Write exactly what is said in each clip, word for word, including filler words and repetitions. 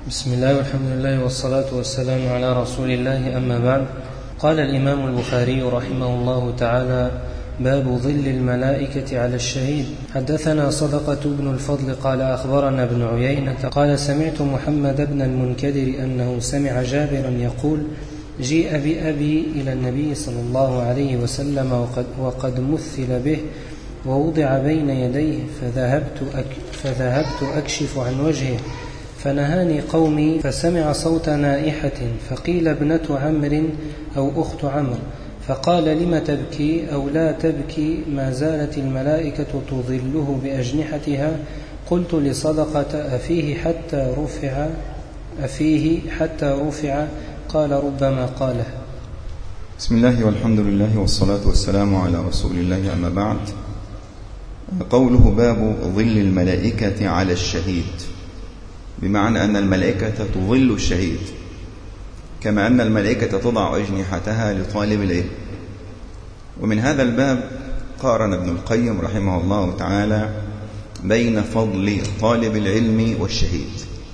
بسم الله والحمد لله والصلاة والسلام على رسول الله، أما بعد. قال الإمام البخاري رحمه الله تعالى: باب ظل الملائكة على الشهيد. حدثنا صدقة بن الفضل قال أخبرنا ابن عيينة قال سمعت محمد بن المنكدر أنه سمع جابرا يقول: جيء بأبي إلى النبي صلى الله عليه وسلم وقد, وقد مثل به ووضع بين يديه، فذهبت, أك فذهبت أكشف عن وجهه فنهاني قومي، فسمع صوت نائحة فقيل ابنة عمرو أو أخت عمرو، فقال: لم تبكي أو لا تبكي؟ ما زالت الملائكة تظله بأجنحتها. قلت لصدقة: أفيه حتى رفع أفيه حتى رفع؟ قال: ربما قاله. بسم الله والحمد لله والصلاة والسلام على رسول الله، أما بعد. قوله باب ظل الملائكة على الشهيد، بمعنى أن الملائكة تظل الشهيد، كما أن الملائكة تضع أجنحتها لطالب العلم. ومن هذا الباب قارن ابن القيم رحمه الله تعالى بين فضل طالب العلم والشهيد،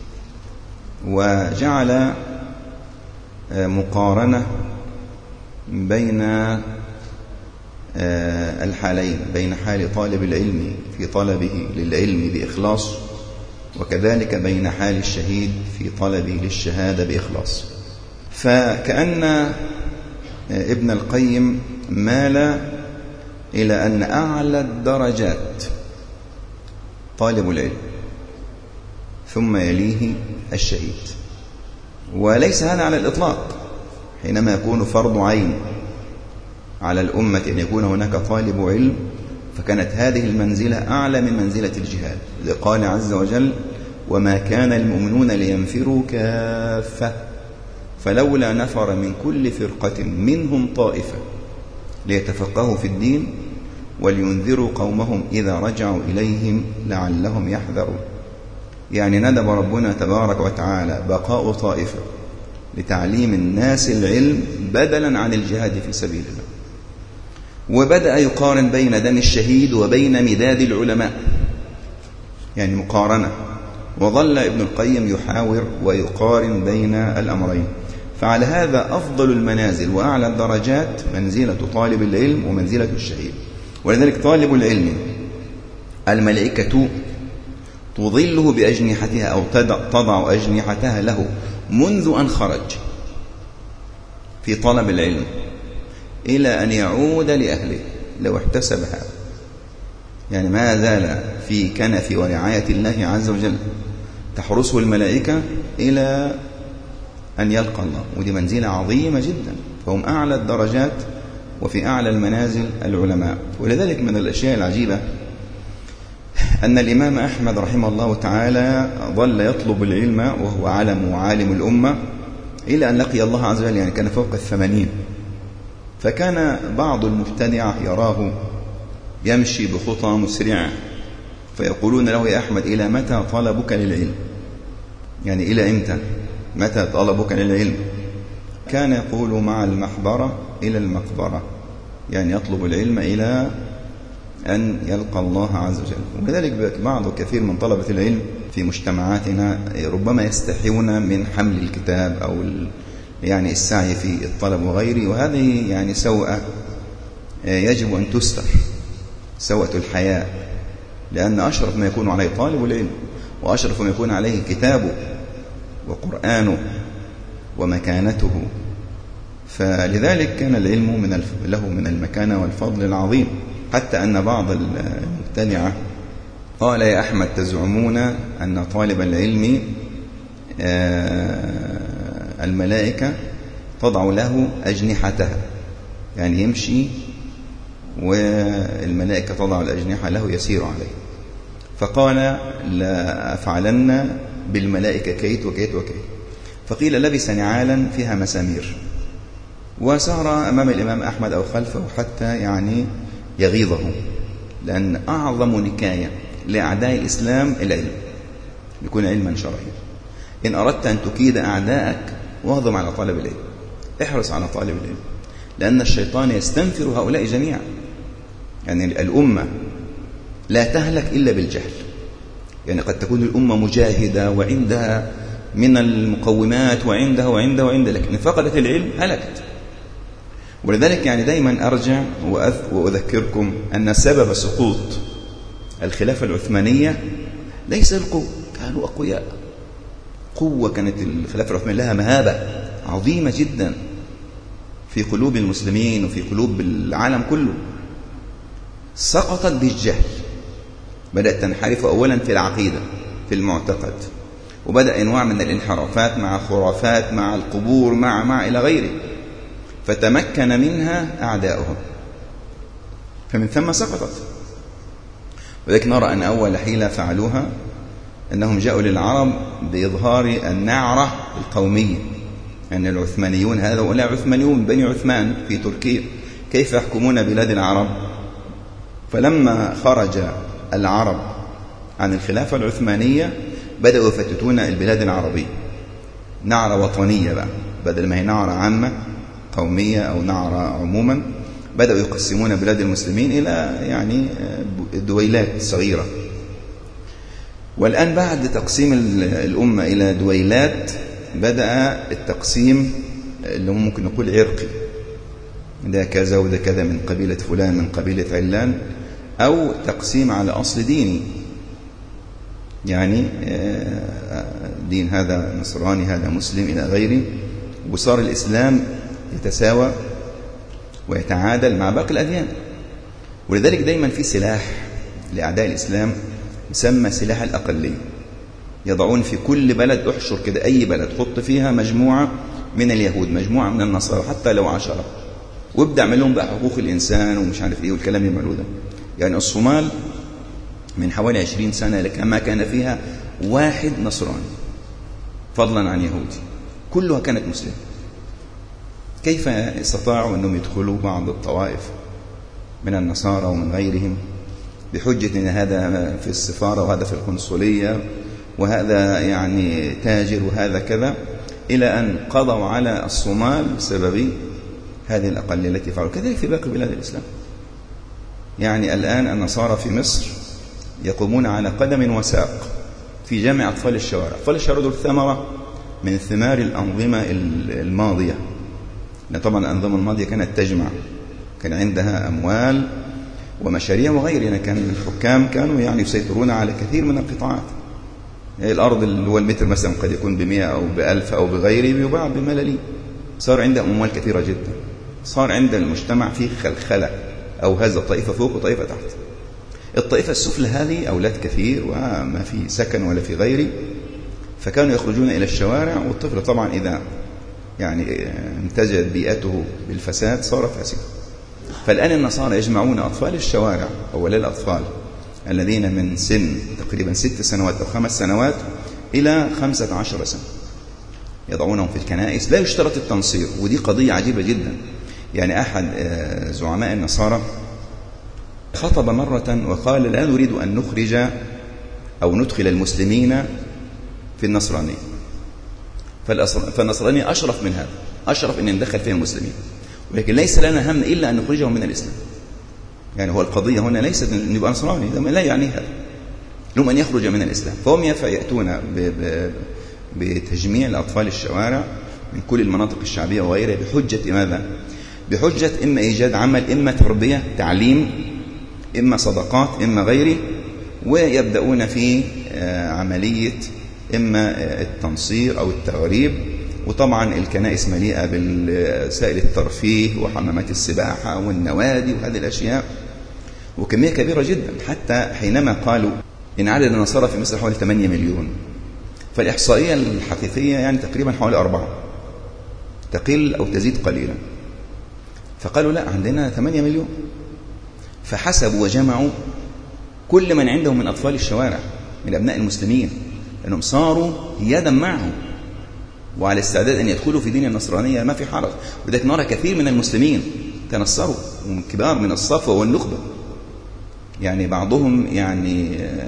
وجعل مقارنة بين الحالين، بين حال طالب العلم في طلبه للعلم بإخلاص، وكذلك بين حال الشهيد في طلبه للشهادة بإخلاص. فكأن ابن القيم مال إلى أن أعلى الدرجات طالب العلم، ثم يليه الشهيد. وليس هذا على الإطلاق، حينما يكون فرض عين على الأمة أن يكون هناك طالب علم، فكانت هذه المنزلة أعلى من منزلة الجهاد. قال عز وجل: وما كان المؤمنون لينفروا كافة فلولا نفر من كل فرقة منهم طائفة ليتفقهوا في الدين ولينذروا قومهم إذا رجعوا إليهم لعلهم يحذرون. يعني ندب ربنا تبارك وتعالى بقاء طائفة لتعليم الناس العلم بدلا عن الجهاد في سبيل الله. وبدأ يقارن بين دم الشهيد وبين مداد العلماء، يعني مقارنة. وظل ابن القيم يحاور ويقارن بين الأمرين. فعلى هذا أفضل المنازل وأعلى الدرجات منزلة طالب العلم ومنزلة الشهيد. ولذلك طالب العلم الملائكة تظله بأجنحتها أو تضع أجنحتها له منذ أن خرج في طلب العلم إلى أن يعود لأهله لو احتسب هذا. يعني ما زال في كنف ورعاية الله عز وجل تحرسه الملائكة إلى أن يلقى الله، ودي منزلة عظيمة جدا. فهم أعلى الدرجات وفي أعلى المنازل العلماء. ولذلك من الأشياء العجيبة أن الإمام أحمد رحمه الله تعالى ظل يطلب العلم وهو علم وعالم الأمة إلى أن لقي الله عز وجل، يعني كان فوق الثمانين. فكان بعض المبتدعة يراه يمشي بخطى مسرعة، فيقولون له: يا أحمد، إلى متى طلبك للعلم؟ يعني إلى إمتى؟ متى طلبك للعلم؟ كان يقول: مع المحبرة إلى المقبرة، يعني يطلب العلم إلى أن يلقى الله عز وجل. وكذلك بعض كثير من طلبة العلم في مجتمعاتنا ربما يستحيون من حمل الكتاب أو يعني السعي في الطلب وغيره، وهذه يعني سوءة يجب أن تستر، سوءة الحياء، لأن أشرف ما يكون عليه طالب العلم، وأشرف ما يكون عليه كتابه وقرآنه ومكانته. فلذلك كان العلم من الف... له من المكانة والفضل العظيم، حتى أن بعض المبتدعة قال: يا أحمد، تزعمون أن طالب العلم الملائكة تضع له أجنحتها، يعني يمشي والملائكة تضع الأجنحة له يسير عليه. فقال: لا أفعلن بالملائكة كيت وكيت وكيت. فقيل: لبس نعالا فيها مسامير، وسار أمام الإمام أحمد أو خلفه حتى يعني يغيظه، لأن أعظم نكاية لأعداء الإسلام العلم، يكون علما شرعيا. إن أردت أن تكيد أعداءك واهضم على طالب العلم، احرص على طالب العلم، لأن الشيطان يستنفر هؤلاء جميعا. يعني الأمة لا تهلك إلا بالجهل. يعني قد تكون الأمة مجاهدة وعندها من المقومات وعندها وعندها وعندها، لكن فقدت العلم هلكت. ولذلك يعني دايما أرجع وأذكركم أن سبب سقوط الخلافة العثمانية ليس القوة، كانوا أقوياء، قوة، كانت الخلافة العثمانية لها مهابة عظيمة جدا في قلوب المسلمين وفي قلوب العالم كله. سقطت بالجهل، بدأت تنحرف أولا في العقيدة في المعتقد، وبدأ أنواع من الانحرافات مع خرافات مع القبور مع مع إلى غيره، فتمكن منها أعداؤهم، فمن ثم سقطت. ولكن نرى أن أول حيلة فعلوها أنهم جاءوا للعرب بإظهار النعرة القومية، أن العثمانيون هؤلاء عثمانيون بني عثمان في تركيا كيف يحكمون بلاد العرب. فلما خرج العرب عن الخلافة العثمانية بدأوا يفتتون البلاد العربية نعرة وطنية بقى، بدل ما هي نعرة عامة قومية أو نعرة عموما، بدأوا يقسمون بلاد المسلمين إلى يعني دويلات صغيرة. والآن بعد تقسيم الأمة إلى دويلات بدأ التقسيم اللي هم ممكن نقول عرقي، ده كذا وده كذا من قبيلة فلان من قبيلة علان، أو تقسيم على أصل ديني، يعني دين هذا نصراني هذا مسلم إلى غيره، وصار الإسلام يتساوى ويتعادل مع باقي الأديان. ولذلك دايما في سلاح لأعداء الإسلام يسمى سلاح الأقلية، يضعون في كل بلد، احشر كده أي بلد حط فيها مجموعة من اليهود مجموعة من النصارى حتى لو عشرة، وابدأ عملهم بقى حقوق الإنسان ومش عارف إيه والكلام يعملوه ده. يعني الصومال من حوالي عشرين سنة لكن ما كان فيها واحد نصراني فضلا عن يهودي، كلها كانت مسلمة. كيف استطاعوا أنهم يدخلوا بعض الطوائف من النصارى ومن غيرهم بحجة أن هذا في السفارة وهذا في القنصلية وهذا يعني تاجر وهذا كذا، إلى أن قضوا على الصومال بسبب هذه الأقلية التي فعلوا. كذلك في باقي بلاد الإسلام. يعني الآن النصارى في مصر يقومون على قدم وساق في جمع أطفال الشوارع. أطفال الشوارع دول ثمرة من ثمار الأنظمة الماضية، لأن طبعا الأنظمة الماضية كانت تجمع، كان عندها أموال ومشاريع وغيرها، يعني كان الحكام كانوا يعني يسيطرون على كثير من القطاعات. يعني الأرض اللي هو المتر مثلا قد يكون بمئة أو بألف أو بغيره بيباع بملالين. صار عندهم أموال كثيرة جدا، صار عند المجتمع فيه خلخلة أو هذا طائفة فوق وطائفة تحت. الطائفة السفلى هذه أولاد كثير وما في سكن ولا في غيره، فكانوا يخرجون إلى الشوارع، والطفل طبعا إذا يعني امتزجت بيئته بالفساد صار فاسدا. فالآن النصارى يجمعون أطفال الشوارع أولا الأطفال الذين من سن تقريبا ست سنوات أو خمس سنوات إلى خمسة عشر سنة، يضعونهم في الكنائس، لا يشترط التنصير. ودي قضية عجيبة جدا. يعني أحد زعماء النصارى خطب مرة وقال لا نريد أن نخرج أو ندخل المسلمين في النصرانية، فالنصرانية أشرف من هذا، أشرف أن ندخل فيها المسلمين، ولكن ليس لنا هم إلا أن نخرجهم من الإسلام. يعني هو القضية هنا ليست أن يبقى نصراني، لا يعني هذا، لهم أن يخرج من الإسلام. فهم يأتون بتجميع الأطفال الشوارع من كل المناطق الشعبية وغيرها بحجة ماذا؟ بحجة إما إيجاد عمل، إما تربية تعليم، إما صدقات، إما غيره، ويبدأون في عملية إما التنصير أو التغريب. وطبعا الكنائس مليئة بالسائل الترفيه وحمامات السباحة والنوادي وهذه الأشياء، وكمية كبيرة جدا، حتى حينما قالوا إن عدد النصارى في مصر حوالي ثمانية مليون، فالإحصائية الحقيقية يعني تقريبا حوالي أربعة، تقل أو تزيد قليلا. فقالوا لا، عندنا ثمانية مليون. فحسبوا وجمعوا كل من عندهم من أطفال الشوارع من أبناء المسلمين، لأنهم صاروا يدا معهم وعلى استعداد أن يدخلوا في دين النصرانية، ما في حرج. وذلك نرى كثير من المسلمين تنصروا، ومن كبار من الصفوة والنخبة، يعني بعضهم يعني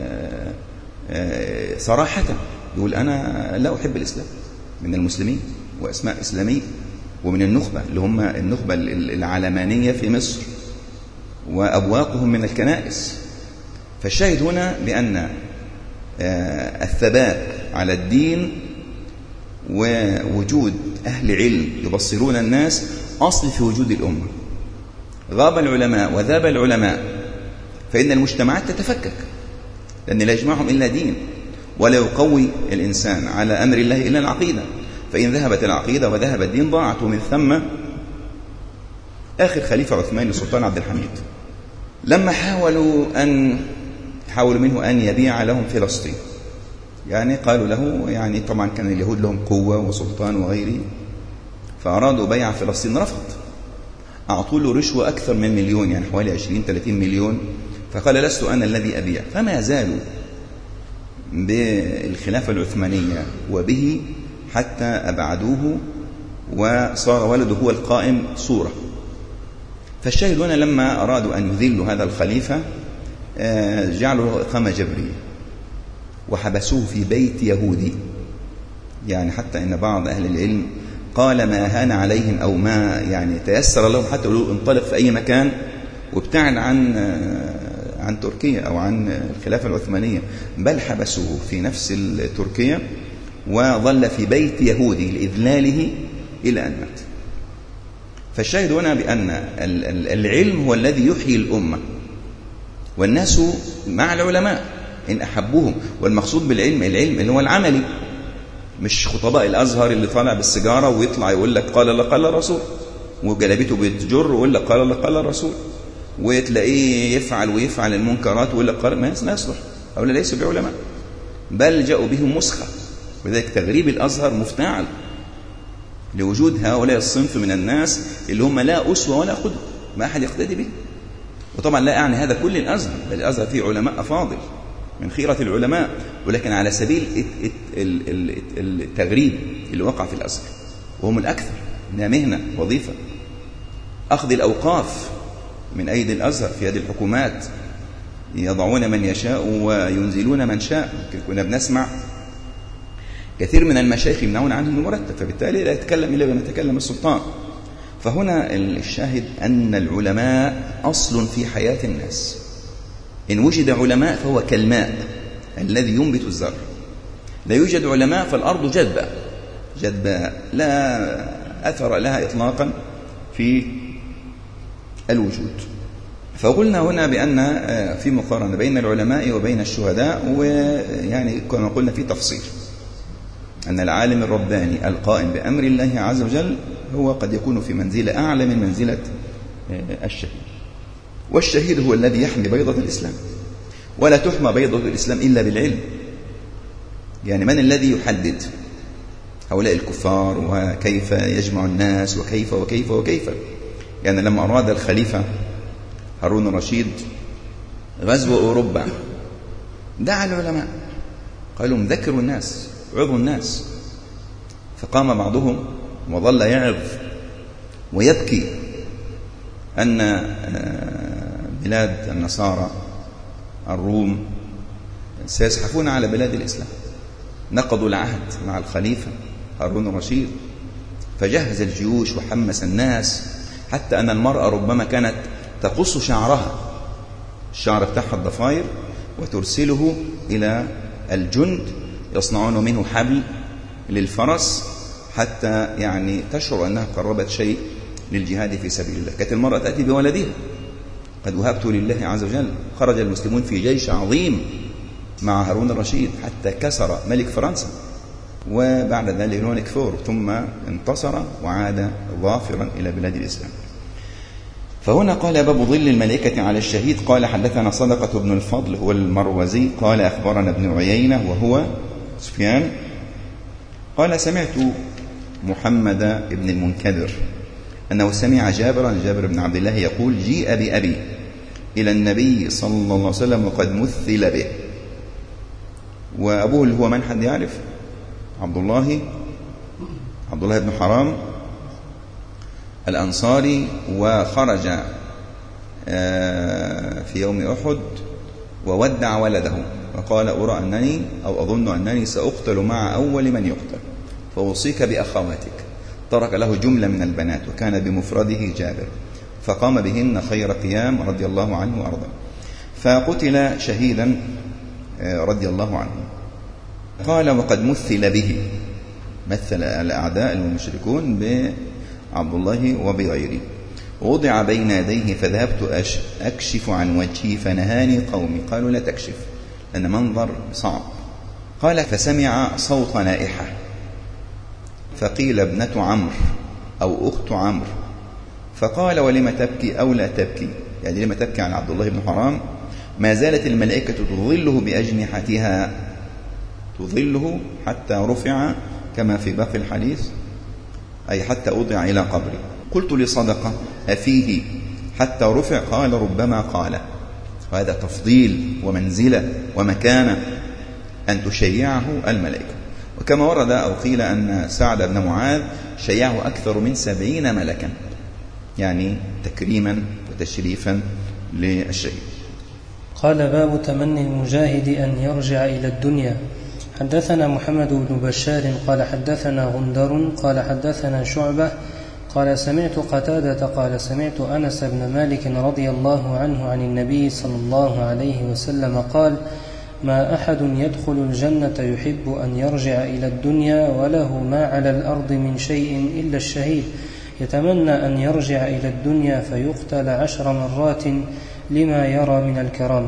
صراحة يقول أنا لا أحب الإسلام، من المسلمين وأسماء إسلامية، ومن النخبة اللي هم النخبة العلمانية في مصر، وأبواقهم من الكنائس. فالشاهد هنا بأن الثبات على الدين ووجود أهل علم يبصرون الناس أصل في وجود الأمة. غاب العلماء وذاب العلماء فإن المجتمعات تتفكك، لأن لا يجمعهم إلا دين، ولا يقوي الإنسان على أمر الله إلا العقيدة، فإن ذهبت العقيدة وذهب الدين ضاعت. ومن ثم آخر خليفة عثمان السلطان عبد الحميد لما حاولوا أن حاولوا منه أن يبيع لهم فلسطين، يعني قالوا له، يعني طبعا كان اليهود لهم قوة وسلطان وغيره، فأرادوا بيع فلسطين، رفض. أعطوا له رشوة أكثر من مليون، يعني حوالي عشرين ثلاثين مليون، فقال لست أنا الذي أبيع. فما زالوا بالخلافة العثمانية وبه حتى أبعدوه وصار ولده هو القائم صورة. فالشاهد هنا لما أرادوا أن يذلوا هذا الخليفة جعلوا له إقامة جبرية وحبسوه في بيت يهودي، يعني حتى إن بعض أهل العلم قال ما هان عليهم أو ما يعني تيسر لهم حتى يقولوا انطلق في أي مكان وابتعد عن عن تركيا أو عن الخلافة العثمانية، بل حبسوه في نفس تركيا وظل في بيت يهودي لإذلاله إلى أن مات. فالشاهد هنا بأن العلم هو الذي يحيي الأمة، والناس مع العلماء إن أحبوهم. والمقصود بالعلم العلم اللي هو العملي، مش خطباء الأزهر اللي طالع بالسيجارة ويطلع يقول لك قال الله قال الرسول، وجلبته بتجر ويقول لك قال الله قال الرسول، وتلاقيه يفعل ويفعل المنكرات ويقول لك قال ما يصلح. هؤلاء ليسوا بعلماء، بل جاءوا بهم مسخة. وذلك تغريب الأزهر مفتعل لوجود هؤلاء الصنف من الناس اللي هم لا أسوة ولا قدوة، ما أحد يقتدي به. وطبعا لا أعني هذا كل الأزهر، بل الأزهر فيه علماء أفاضل من خيرة العلماء، ولكن على سبيل التغريب اللي وقع في الأزهر، وهم الأكثر إنها مهنة وظيفة. أخذ الأوقاف من أيدي الأزهر في يد الحكومات، يضعون من يشاء وينزلون من شاء. كنا بنسمع كثير من المشايخ يمنعون عنهم المرتب، فبالتالي لا يتكلم إلا بما يتكلم السلطان. فهنا الشاهد أن العلماء أصل في حياة الناس. إن وجد علماء فهو كالماء الذي ينبت الزرع، لا يوجد علماء فالأرض جدبة جدبة لا أثر لها إطلاقا في الوجود. فقلنا هنا بأن في مقارنة بين العلماء وبين الشهداء، ويعني كما قلنا في تفصيل أن العالم الرباني القائم بأمر الله عز وجل هو قد يكون في منزلة أعلى من منزلة الشهيد. والشهيد هو الذي يحمي بيضة الإسلام، ولا تحمى بيضة الإسلام إلا بالعلم. يعني من الذي يحدد هؤلاء الكفار وكيف يجمع الناس وكيف وكيف وكيف؟ يعني لما أراد الخليفة هارون الرشيد غزو أوروبا دعا العلماء، قالوا ذكروا الناس عظوا الناس. فقام بعضهم وظل يعظ ويبكي أن بلاد النصارى الروم سيزحفون على بلاد الإسلام. نقضوا العهد مع الخليفة هارون الرشيد، فجهز الجيوش وحمس الناس، حتى أن المرأة ربما كانت تقص شعرها، الشعر بتاعها الضفاير، وترسله إلى الجند يصنعون منه حبل للفرس حتى يعني تشعر أنها قربت شيء للجهاد في سبيل الله. كانت المرأة تأتي بولدها، قد وهبت لله عز وجل. خرج المسلمون في جيش عظيم مع هارون الرشيد حتى كسر ملك فرنسا، وبعد ذلك هنالك فور، ثم انتصر وعاد ظافرا إلى بلاد الإسلام. فهنا قال باب ظل الملائكة على الشهيد. قال حدثنا صدقة بن الفضل هو المروزي قال أخبرنا ابن عيينة وهو سفيان قال سمعت محمد بن المنكدر أنه سمع جابرا جابر بن عبد الله يقول جيء بأبي إلى النبي صلى الله عليه وسلم وقد مثل به. وأبوه اللي هو من حد يعرف؟ عبد الله عبد الله بن حرام الأنصاري، وخرج في يوم أحد وودع ولده وقال أرى أنني أو أظن أنني سأقتل مع أول من يقتل، فأوصيك بأخواتك. ترك له جملة من البنات وكان بمفرده جابر، فقام بهن خير قيام رضي الله عنه وأرضاه، فقتل شهيدا رضي الله عنه. قال وقد مثل به، مثل الأعداء المشركون بعبد الله وبغيره. ووضع بين يديه فذهبت أكشف عن وجهه فنهاني قومي. قالوا لا تكشف لأن منظر صعب. قال فسمع صوت نائحة فقيل ابنة عمرو أو أخت عمرو، فقال ولم تبكي أو لا تبكي، يعني لما تبكي عن عبد الله بن حرام؟ ما زالت الملائكة تظله بأجنحتها، تظله حتى رفع كما في باقي الحديث، أي حتى أوضع إلى قبري. قلت لصدقة أفيه حتى رفع؟ قال ربما قال. وهذا تفضيل ومنزلة ومكانة أن تشيعه الملائكة. وكما ورد أو قيل أن سعد بن معاذ شيعه أكثر من سبعين ملكا، يعني تكريما وتشريفا للشهيد. قال باب تمني المجاهد أن يرجع إلى الدنيا. حدثنا محمد بن بشار قال حدثنا غندر قال حدثنا شعبة قال سمعت قتادة قال سمعت أنس بن مالك رضي الله عنه عن النبي صلى الله عليه وسلم قال ما أحد يدخل الجنة يحب أن يرجع إلى الدنيا وله ما على الأرض من شيء إلا الشهيد، يتمنى أن يرجع إلى الدنيا فيقتل عشر مرات لما يرى من الكرامة.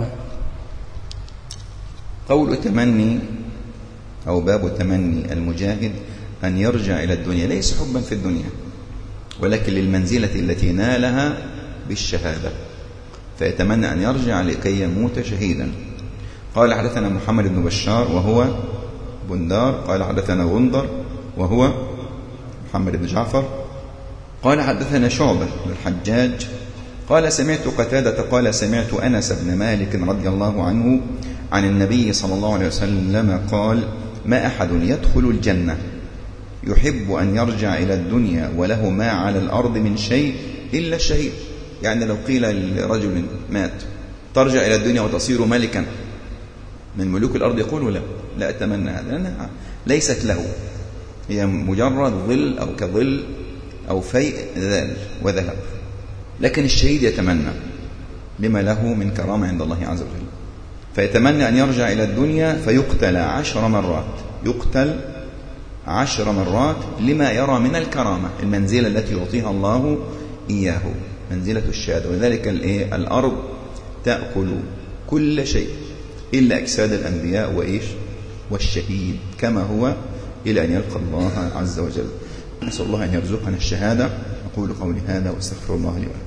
قول تمني أو باب تمني المجاهد أن يرجع إلى الدنيا ليس حبا في الدنيا، ولكن للمنزلة التي نالها بالشهادة، فيتمنى أن يرجع لكي يموت شهيدا. قال حدثنا محمد بن بشار وهو بندار قال حدثنا غندر وهو محمد بن جعفر قال حدثنا شعبة بن الحجاج قال سمعت قتادة قال سمعت أنس بن مالك رضي الله عنه عن النبي صلى الله عليه وسلم قال ما أحد يدخل الجنة يحب أن يرجع إلى الدنيا وله ما على الأرض من شيء إلا الشهيد. يعني لو قيل لرجل مات ترجع إلى الدنيا وتصير ملكا من ملوك الأرض يقول لا لا أتمنى هذا، لأنها ليست له، هي مجرد ظل أو كظل أو فيء ذال وذهب. لكن الشهيد يتمنى لما له من كرامة عند الله عز وجل، فيتمنى أن يرجع إلى الدنيا فيقتل عشر مرات، يقتل عشر مرات لما يرى من الكرامة، المنزلة التي يعطيها الله إياه، منزلة الشهادة. وذلك الأرض تأكل كل شيء إلا أجساد الأنبياء وإيش والشهيد كما هو إلى أن يلقى الله عز وجل. نسأل الله أن يرزقنا الشهادة. أقول قولي هذا وأستغفر الله لي ولكم.